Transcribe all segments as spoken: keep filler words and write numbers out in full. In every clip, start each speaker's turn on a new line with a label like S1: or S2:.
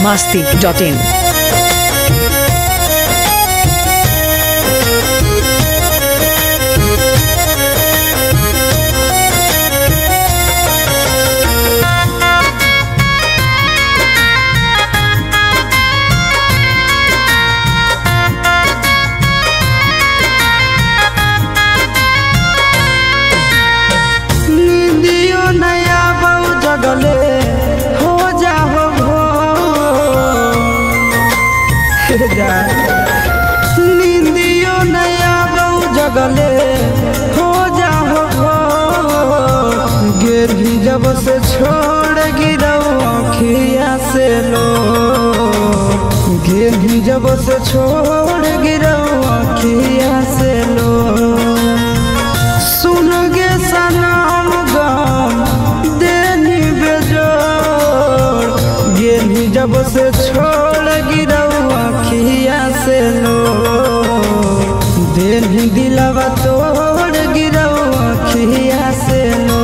S1: masti dot in.
S2: नींदियो नया गौ जगले हो जाओ गिरही जब से छोड़ गिरो अखिया से लो गिरही जब से छोड़ गिरो अखिया से लो सुन गे सनम गम देनी बेजोड़ गिरही जब से छोड़ गिरो अखिया से लो दिल ही दिलवा तोड़ गिरो अखिया से लो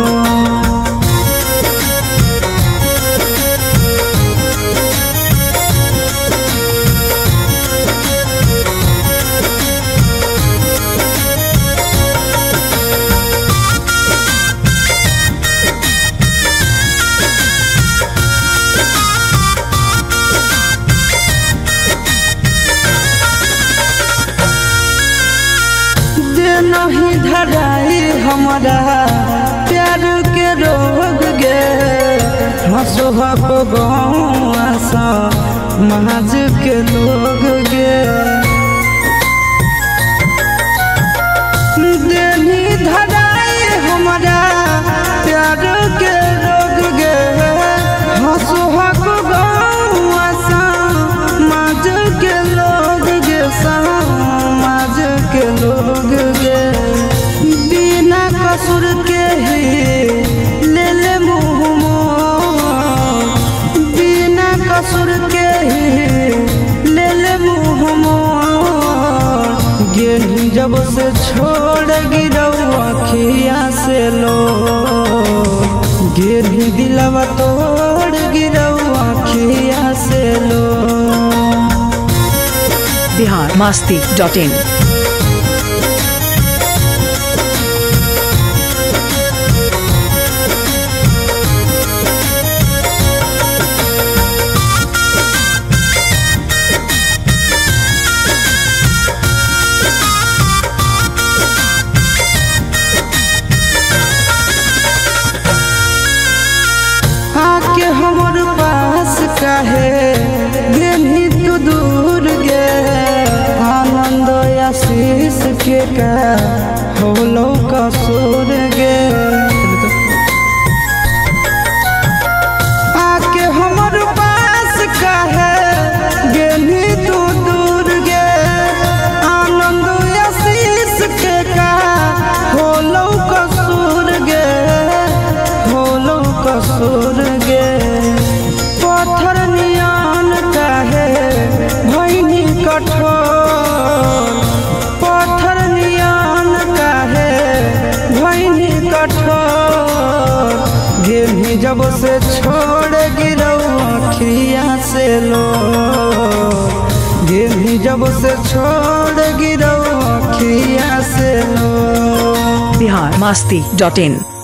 S2: नहीं धराई हमारा प्यार के रोग गे हंसो हको गौसा महज के लोग गे देनी धराई हमारा प्यार के रोग गे हंसो हको गौसा महज के लोग गे समाज के लोग बिना कसूर के ही ले ले मुँह मोर बिना कसूर के ही ले ले मुँह मोर गिरही जब से छोड़ गिरो अखिया से लो गिरही दिलवा तोड़ गिरो अखिया से लो
S1: बिहार masti dot in.
S2: हमर पास काहे गेली तू दूर गे आनंद आशीष के का होलो कसूर गे आके हमर पास काहे गेली तू दूर गे आनंद आशीष के का होलो कसूर गे होलो कसूर गे पत्थर नियन काहे भैनी कठोर पत्थर नियन काहे भैनी कठोर गिरही जब से छोड़ गिरो अखिया से लो गिरही जब से छोड़ गिरो अखिया से लो
S1: बिहार masti dot in.